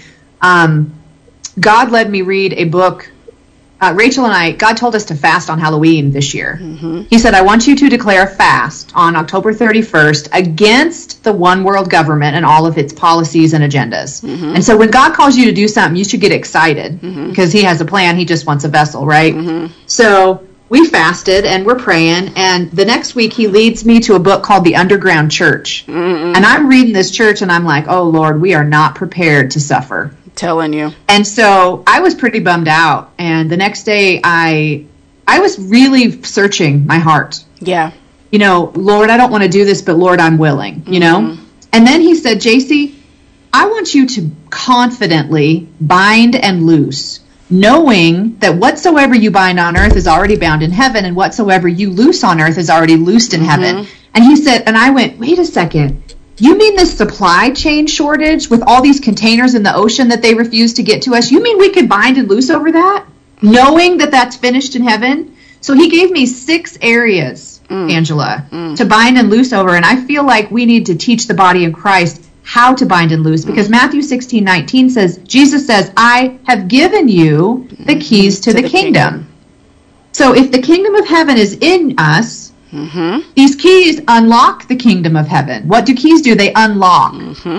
God led me read a book. Rachel and I, God told us to fast on Halloween this year. Mm-hmm. He said, I want you to declare a fast on October 31st against the one world government and all of its policies and agendas. Mm-hmm. And so when God calls you to do something, you should get excited because He has a plan. He just wants a vessel, right? Mm-hmm. So... we fasted and we're praying, and the next week He leads me to a book called The Underground Church. Mm-mm. And I'm reading this church and I'm like, oh Lord, we are not prepared to suffer. I'm telling you. And so I was pretty bummed out, and the next day I was really searching my heart. Yeah. Lord, I don't want to do this, but Lord, I'm willing, And then He said, JC, I want you to confidently bind and loose, knowing that whatsoever you bind on earth is already bound in heaven, and whatsoever you loose on earth is already loosed in heaven. And He said, and I went, wait a second, you mean this supply chain shortage with all these containers in the ocean that they refuse to get to us? You mean we could bind and loose over that, knowing that that's finished in heaven? So He gave me 6 areas, Angela, to bind and loose over, and I feel like we need to teach the body of Christ how to bind and loose, because Matthew 16:19 says, Jesus says, I have given you the keys to the kingdom. So if the kingdom of heaven is in us, these keys unlock the kingdom of heaven. What do keys do? They unlock.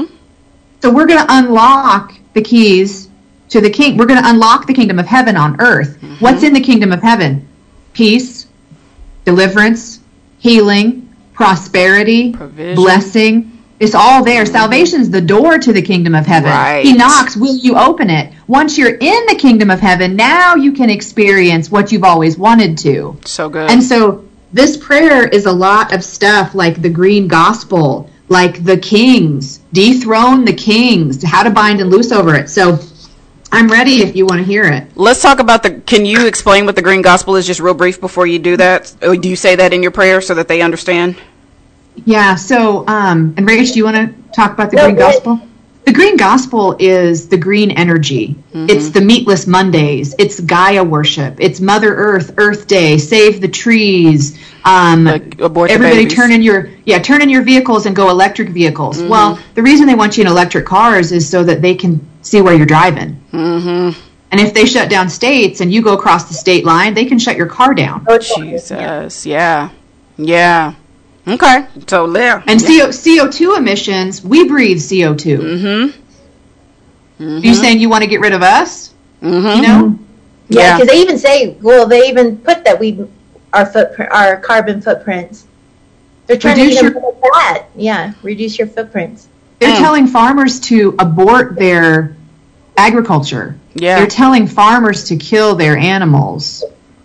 So we're going to unlock the keys to the king. We're going to unlock the kingdom of heaven on earth. What's in the kingdom of heaven? Peace, deliverance, healing, prosperity, provision, blessing. It's all there. Salvation's the door to the kingdom of heaven. Right. He knocks. Will you open it? Once you're in the kingdom of heaven, now you can experience what you've always wanted to. So good. And so this prayer is a lot of stuff like the green gospel, like the kings, dethrone the kings, how to bind and loose over it. So I'm ready if you want to hear it. Let's talk about can you explain what the green gospel is just real brief before you do that? Or do you say that in your prayer so that they understand? Yeah, so, and Rach, do you want to talk about the green gospel? The green gospel is the green energy. Mm-hmm. It's the meatless Mondays. It's Gaia worship. It's Mother Earth, Earth Day, save the trees. Everybody turn in your vehicles and go electric vehicles. Mm-hmm. Well, the reason they want you in electric cars is so that they can see where you're driving. Mm-hmm. And if they shut down states and you go across the state line, they can shut your car down. Oh, Jesus. Yeah. Okay, so there. And CO2 emissions, we breathe CO2. Mm-hmm. Are you saying you want to get rid of us? Mm-hmm. You know? Yeah, because they even say, they even put that our carbon footprints. They're trying to even put that. Yeah, reduce your footprints. They're telling farmers to abort their agriculture. Yeah. They're telling farmers to kill their animals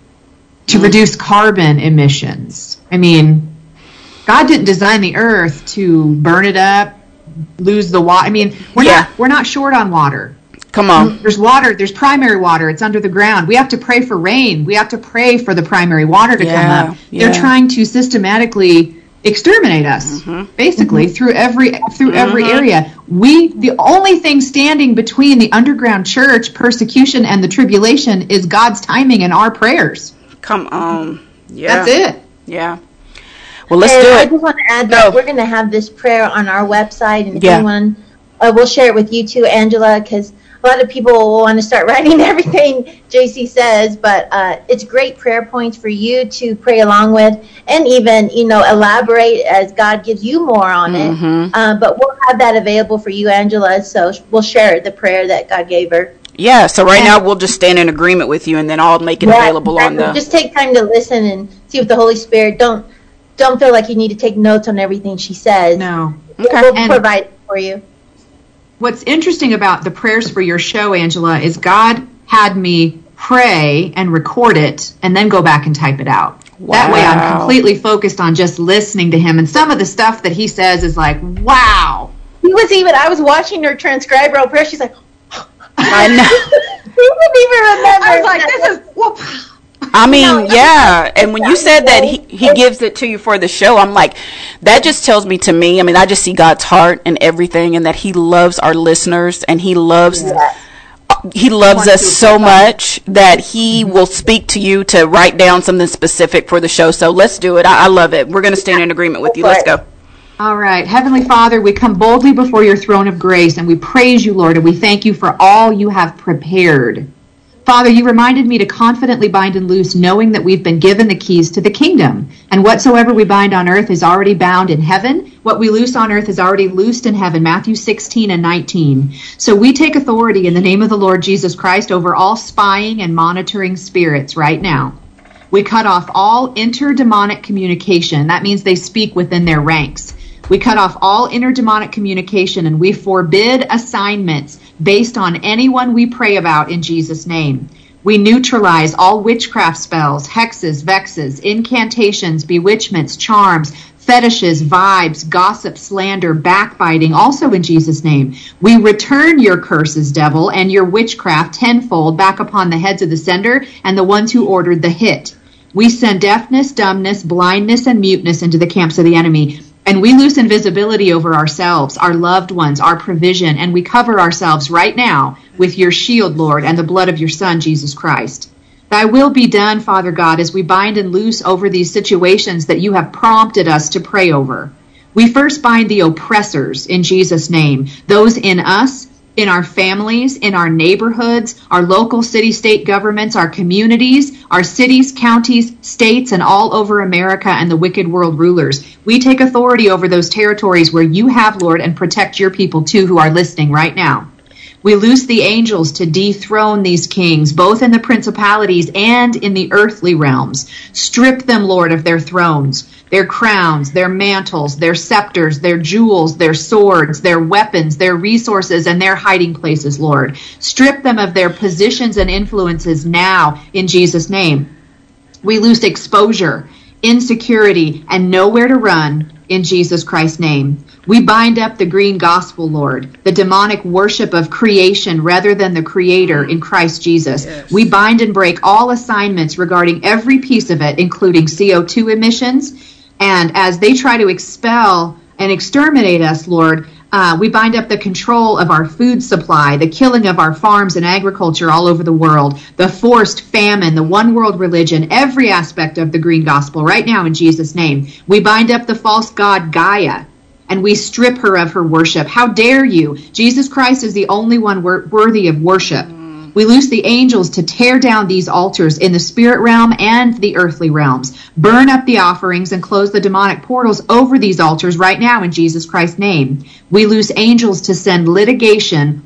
to reduce carbon emissions. I mean, God didn't design the earth to burn it up, lose the water. I mean, we're not short on water. Come on. There's water. There's primary water. It's under the ground. We have to pray for rain. We have to pray for the primary water to come up. Yeah. They're trying to systematically exterminate us, basically, through every area. The only thing standing between the underground church, persecution, and the tribulation is God's timing and our prayers. Come on. Yeah. That's it. Yeah. Well, let's do it. I just want to add that we're going to have this prayer on our website, and if anyone, we'll share it with you too, Angela, because a lot of people will want to start writing everything JC says, but it's great prayer points for you to pray along with, and even, elaborate as God gives you more on it. But we'll have that available for you, Angela, so we'll share the prayer that God gave her. Yeah, so now we'll just stand in agreement with you, and then I'll make it available on the... Just take time to listen and see what the Holy Spirit... Don't feel like you need to take notes on everything she says. No. Okay. We'll provide it for you. What's interesting about the prayers for your show, Angela, is God had me pray and record it and then go back and type it out. Wow. That way I'm completely focused on just listening to him. And some of the stuff that he says is like, wow. I was watching her transcribe her own prayer. She's like, I know. He wouldn't even remember. I was like, this is... Whoop. I mean, and when you said that he gives it to you for the show, I'm like, that just tells me I just see God's heart and everything, and that he loves our listeners, and he loves us so much that he will speak to you to write down something specific for the show. So let's do it. I love it. We're going to stand in agreement with you. Let's go. All right. Heavenly Father, we come boldly before your throne of grace, and we praise you, Lord, and we thank you for all you have prepared. Father, you reminded me to confidently bind and loose, knowing that we've been given the keys to the kingdom. And whatsoever we bind on earth is already bound in heaven. What we loose on earth is already loosed in heaven. Matthew 16 and 19. So we take authority in the name of the Lord Jesus Christ over all spying and monitoring spirits right now. We cut off all interdemonic communication. That means they speak within their ranks. We cut off all interdemonic communication, and we forbid assignments based on anyone we pray about in Jesus' name. We neutralize all witchcraft spells, hexes, vexes, incantations, bewitchments, charms, fetishes, vibes, gossip, slander, backbiting, also in Jesus' name. We return your curses, devil, and your witchcraft tenfold back upon the heads of the sender and the ones who ordered the hit. We send deafness, dumbness, blindness, and muteness into the camps of the enemy. And we lose invisibility over ourselves, our loved ones, our provision, and we cover ourselves right now with your shield, Lord, and the blood of your Son, Jesus Christ. Thy will be done, Father God, as we bind and loose over these situations that you have prompted us to pray over. We first bind the oppressors in Jesus' name, those in us, in our families, in our neighborhoods, our local city-state governments, our communities, our cities, counties, states, and all over America and the wicked world rulers. We take authority over those territories where you have, Lord, and protect your people too who are listening right now. We loose the angels to dethrone these kings, both in the principalities and in the earthly realms. Strip them, Lord, of their thrones, their crowns, their mantles, their scepters, their jewels, their swords, their weapons, their resources, and their hiding places, Lord. Strip them of their positions and influences now in Jesus' name. We loose exposure, insecurity, and nowhere to run in Jesus Christ's name. We bind up the green gospel, Lord, the demonic worship of creation rather than the creator in Christ Jesus. Yes. We bind and break all assignments regarding every piece of it, including CO2 emissions. And as they try to expel and exterminate us, Lord, We bind up the control of our food supply, the killing of our farms and agriculture all over the world, the forced famine, the one world religion, every aspect of the green gospel right now in Jesus' name. We bind up the false god Gaia, and we strip her of her worship. How dare you? Jesus Christ is the only one worthy of worship. We loose the angels to tear down these altars in the spirit realm and the earthly realms. Burn up the offerings and close the demonic portals over these altars right now in Jesus Christ's name. We loose angels to send litigation,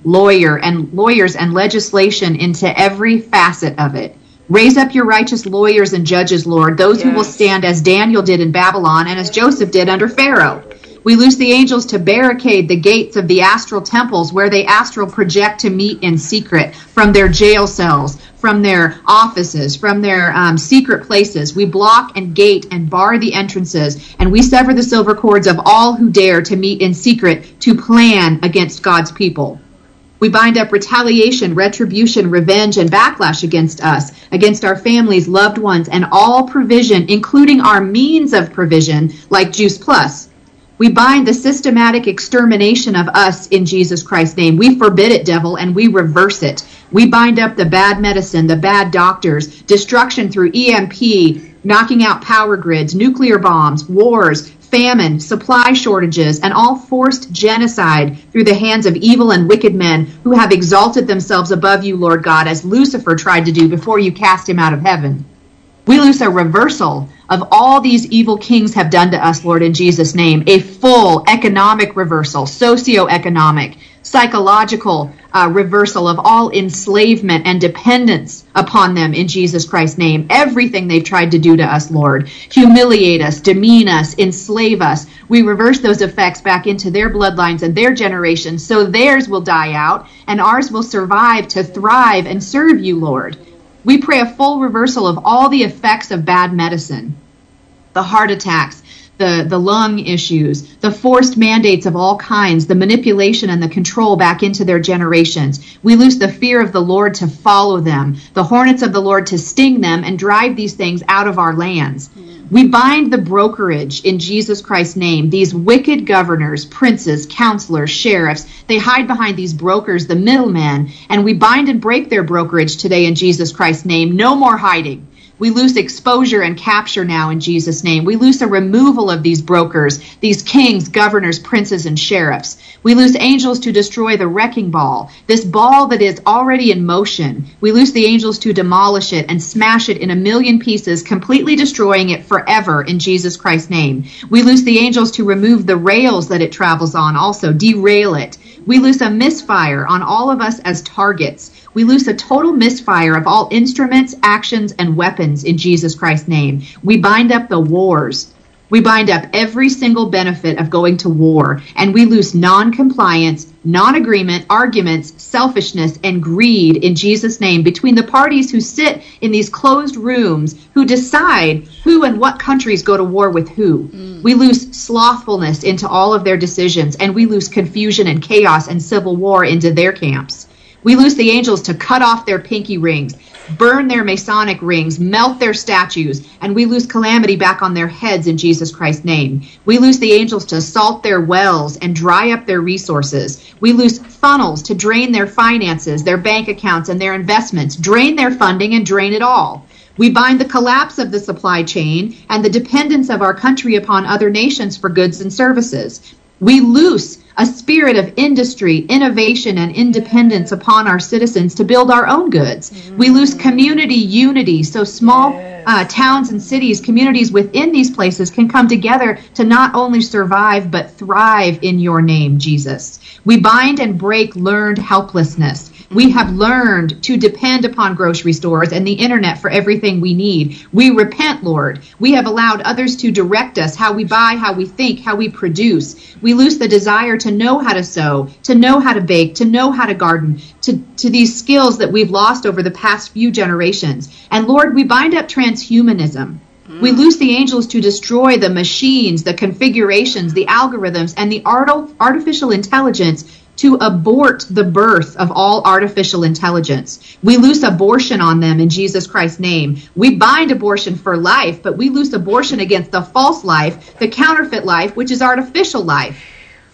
lawyers and legislation into every facet of it. Raise up your righteous lawyers and judges, Lord, those who will stand as Daniel did in Babylon and as Joseph did under Pharaoh. We loose the angels to barricade the gates of the astral temples where they astral project to meet in secret, from their jail cells, from their offices, from their secret places. We block and gate and bar the entrances, and we sever the silver cords of all who dare to meet in secret to plan against God's people. We bind up retaliation, retribution, revenge, and backlash against us, against our families, loved ones, and all provision, including our means of provision, like Juice Plus. We bind the systematic extermination of us in Jesus Christ's name. We forbid it, devil, and we reverse it. We bind up the bad medicine, the bad doctors, destruction through EMP, knocking out power grids, nuclear bombs, wars, famine, supply shortages, and all forced genocide through the hands of evil and wicked men who have exalted themselves above you, Lord God, as Lucifer tried to do before you cast him out of heaven. We loose a reversal of all these evil kings have done to us, Lord, in Jesus' name. A full economic reversal, socioeconomic, psychological reversal of all enslavement and dependence upon them in Jesus Christ's name. Everything they've tried to do to us, Lord. Humiliate us, demean us, enslave us. We reverse those effects back into their bloodlines and their generations, so theirs will die out and ours will survive to thrive and serve you, Lord. We pray a full reversal of all the effects of bad medicine, the heart attacks, the lung issues, the forced mandates of all kinds, the manipulation and the control back into their generations. We loose the fear of the Lord to follow them, the hornets of the Lord to sting them and drive these things out of our lands. We bind the brokerage in Jesus Christ's name, these wicked governors, princes, counselors, sheriffs. They hide behind these brokers, the middlemen, and we bind and break their brokerage today in Jesus Christ's name. No more hiding. We loose exposure and capture now in Jesus' name. We loose a removal of these brokers, these kings, governors, princes, and sheriffs. We loose angels to destroy the wrecking ball, this ball that is already in motion. We loose the angels to demolish it and smash it in a million pieces, completely destroying it forever in Jesus Christ's name. We loose the angels to remove the rails that it travels on, also derail it. We loose a misfire on all of us as targets. We loose a total misfire of all instruments, actions, and weapons in Jesus Christ's name. We bind up the wars. We bind up every single benefit of going to war, and we loose non-compliance, non-agreement, arguments, selfishness, and greed in Jesus' name between the parties who sit in these closed rooms who decide who and what countries go to war with who. We loose slothfulness into all of their decisions, and we loose confusion and chaos and civil war into their camps. We loose the angels to cut off their pinky rings, burn their Masonic rings, melt their statues, and we loose calamity back on their heads in Jesus Christ's name. We loose the angels to salt their wells and dry up their resources. We loose funnels to drain their finances, their bank accounts, and their investments, drain their funding and drain it all. We bind the collapse of the supply chain and the dependence of our country upon other nations for goods and services. We loose a spirit of industry, innovation, and independence upon our citizens to build our own goods. We loose community unity, so small towns and cities, communities within these places can come together to not only survive, but thrive in your name, Jesus. We bind and break learned helplessness. We have learned to depend upon grocery stores and the internet for everything we need. We repent, Lord. We have allowed others to direct us, how we buy, how we think, how we produce. We lose the desire to know how to sew, to know how to bake, to know how to garden, to these skills that we've lost over the past few generations. And Lord, we bind up transhumanism. We loose the angels to destroy the machines, the configurations, the algorithms, and the artificial intelligence to abort the birth of all artificial intelligence. We loose abortion on them in Jesus Christ's name. We bind abortion for life, but we loose abortion against the false life, the counterfeit life, which is artificial life.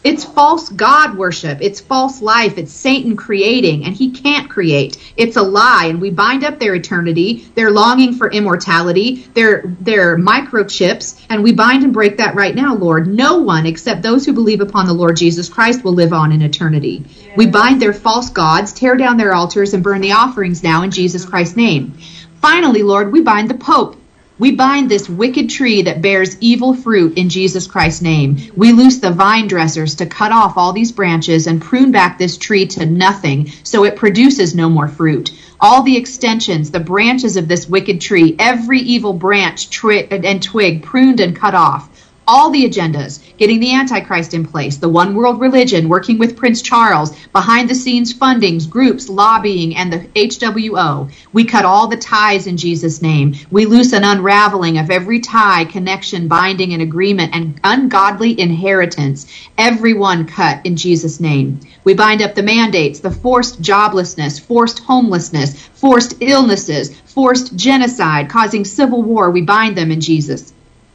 It's false God worship. It's false life. It's Satan creating, and he can't create. It's a lie, and we bind up their eternity, their longing for immortality, their microchips, and we bind and break that right now, Lord. No one except those who believe upon the Lord Jesus Christ will live on in eternity. Yes. We bind their false gods, tear down their altars, and burn the offerings now in Jesus Christ's name. Finally, Lord, we bind the Pope. We bind this wicked tree that bears evil fruit in Jesus Christ's name. We loose the vine dressers to cut off all these branches and prune back this tree to nothing so it produces no more fruit. All the extensions, the branches of this wicked tree, every evil branch and twig pruned and cut off. All the agendas, getting the Antichrist in place, the one world religion, working with Prince Charles, behind the scenes fundings, groups, lobbying, and the HWO. We cut all the ties in Jesus' name. We loose an unraveling of every tie, connection, binding, and agreement, and ungodly inheritance. Everyone cut in Jesus' name. We bind up the mandates, the forced joblessness, forced homelessness, forced illnesses, forced genocide, causing civil war. We bind them in Jesus'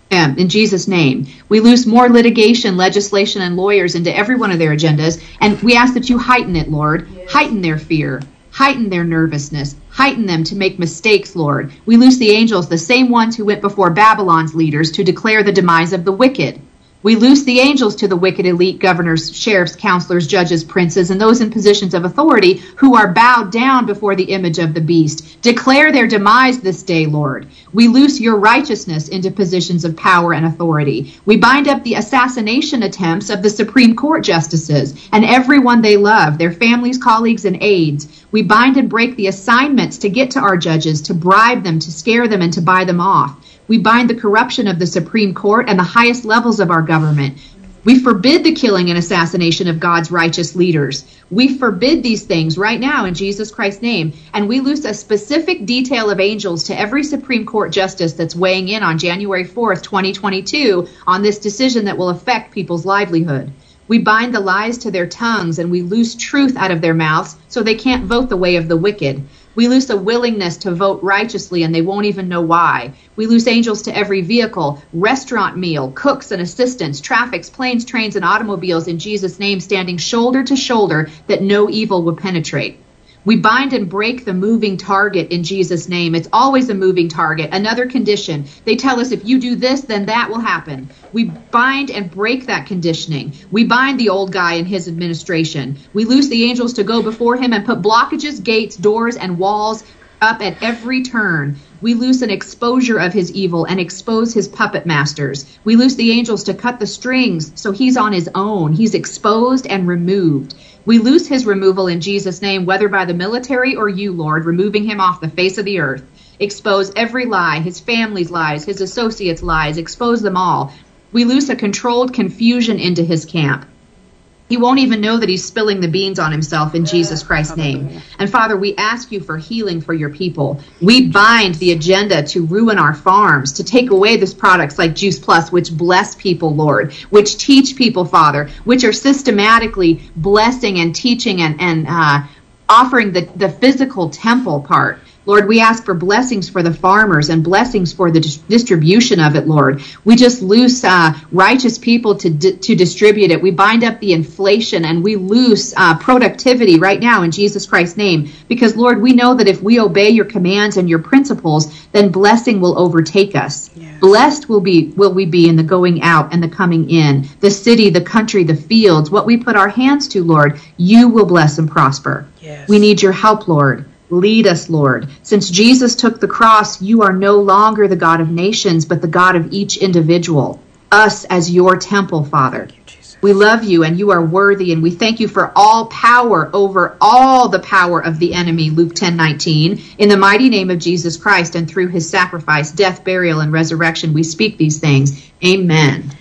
name. We loose more litigation, legislation, and lawyers into every one of their agendas, and we ask that you heighten it, Lord. Yes. Heighten their fear. Heighten their nervousness. Heighten them to make mistakes, Lord. We loose the angels, the same ones who went before Babylon's leaders to declare the demise of the wicked. We loose the angels to the wicked elite governors, sheriffs, counselors, judges, princes, and those in positions of authority who are bowed down before the image of the beast. Declare their demise this day, Lord. We loose your righteousness into positions of power and authority. We bind up the assassination attempts of the Supreme Court justices and everyone they love, their families, colleagues, and aides. We bind and break the assignments to get to our judges, to bribe them, to scare them, and to buy them off. We bind the corruption of the Supreme Court and the highest levels of our government. We forbid the killing and assassination of God's righteous leaders. We forbid these things right now in Jesus Christ's name. And we loose a specific detail of angels to every Supreme Court justice that's weighing in on January 4th, 2022 on this decision that will affect people's livelihood. We bind the lies to their tongues and we loose truth out of their mouths so they can't vote the way of the wicked. We loose a willingness to vote righteously and they won't even know why. We loose angels to every vehicle, restaurant meal, cooks and assistants, traffics, planes, trains, and automobiles in Jesus' name, standing shoulder to shoulder that no evil will penetrate. We bind and break the moving target in Jesus' name. It's always a moving target, another condition. They tell us if you do this, then that will happen. We bind and break that conditioning. We bind the old guy and his administration. We loose the angels to go before him and put blockages, gates, doors, and walls up at every turn. We loose an exposure of his evil and expose his puppet masters. We loose the angels to cut the strings so he's on his own. He's exposed and removed. We loose his removal in Jesus' name, whether by the military or you, Lord, removing him off the face of the earth. Expose every lie, his family's lies, his associates' lies, expose them all. We loose a controlled confusion into his camp. He won't even know that he's spilling the beans on himself in Jesus Christ's name. And Father, we ask you for healing for your people. We bind the agenda to ruin our farms, to take away these products like Juice Plus, which bless people, Lord, which teach people, Father, which are systematically blessing and teaching and offering the physical temple part. Lord, we ask for blessings for the farmers and blessings for the distribution of it, Lord. We just loose righteous people to distribute it. We bind up the inflation and we loose productivity right now in Jesus Christ's name. Because, Lord, we know that if we obey your commands and your principles, then blessing will overtake us. Yes. Blessed will we be in the going out and the coming in, the city, the country, the fields. What we put our hands to, Lord, you will bless and prosper. Yes. We need your help, Lord. Lead us, Lord. Since Jesus took the cross, you are no longer the God of nations, but the God of each individual. Us as your temple, Father. We love you and you are worthy, and we thank you for all power over all the power of the enemy, Luke 10:19. In the mighty name of Jesus Christ and through his sacrifice, death, burial, and resurrection, we speak these things. Amen.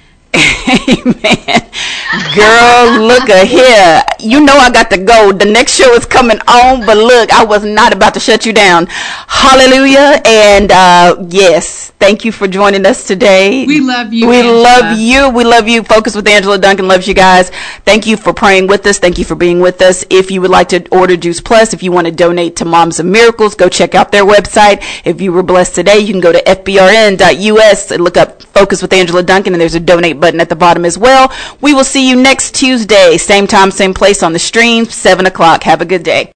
Amen. Girl, look here. You know I got to go. The next show is coming on, but look, I was not about to shut you down. Hallelujah. And yes, thank you for joining us today. We love you. We love you. We love you. Focus with Angela Duncan loves you guys. Thank you for praying with us. Thank you for being with us. If you would like to order Juice Plus, if you want to donate to Moms of Miracles, go check out their website. If you were blessed today, you can go to fbrn.us and look up Focus with Angela Duncan, and there's a donate button at the bottom as well. We will see see you next Tuesday. Same time, same place on the stream, 7 o'clock. Have a good day.